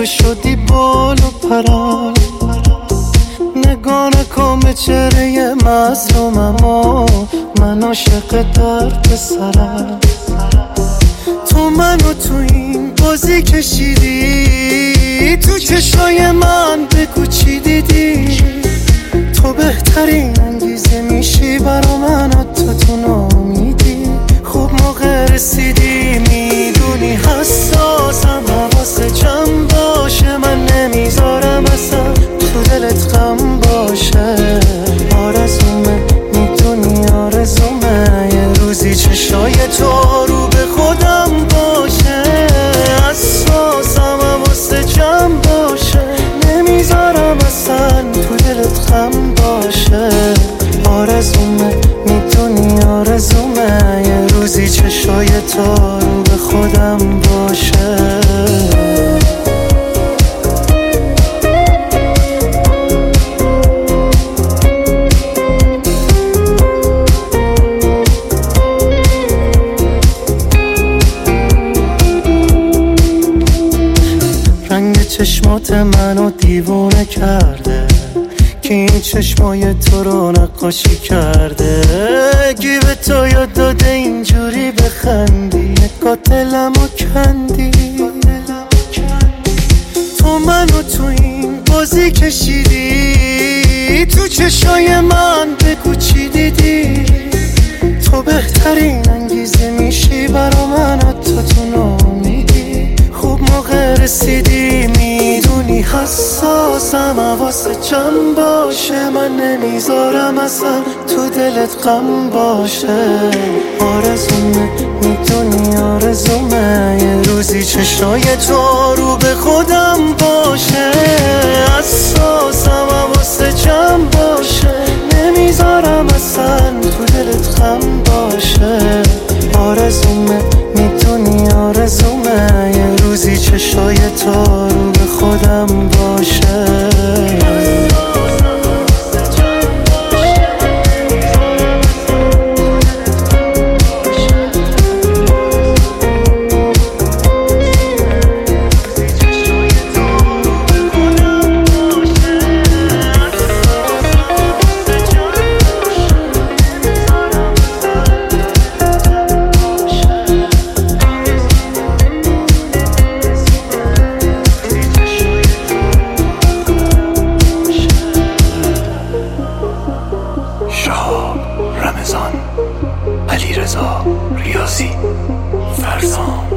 شدی بال و پرم، نگاه نکن به چهره مظلومم و من عاشق درد سرم. تو منو تو این بازی کشیدی، تو چشای من بگو چی دیدی. تو بهترین انگیزه میشی برا من، حتی تو نامیدی. خوب موقع رسیدی، میدونی حساسم، حواست جمع باشه. من نمیذارم اصلا تو دلت غم باشه. آرزومه، میدونی آرزومه، یه روزی چشای تو رو به خودم باشه. حساسم، حواست جمع باشه. نمیذارم اصلا تو دلت غم باشه. آرزومه، میدونی آرزومه، یه روزی چشای تو رو به خودم باشه. رنگ چشمات منو دیوونه کرده، که این چشمای تو رو نقاشی کرده. گیب تو یاد داده اینجوری بخندی، نگاه دلمو کندی. تو منو تو این بازی کشیدی، تو چشای من بگو چی دیدی. تو بهترین انگیزه میشی برا من، حتی تو نامیدی. خوب موقع رسیدی، میدونی حساسم، حواست جمع باشه. من نمیذارم اصلا تو دلت غم باشه. آرزومه، میدونی آرزومه، یه روزی چشای تو رو به خودم باشه. حساسم، حواست جمع باشه. نمیذارم اصلا تو دلت غم باشه. آرزومه، میدونی آرزومه، یه روزی چشای تو رو به خودم باشه. رمضان، علیرضا ریاضی، فرزان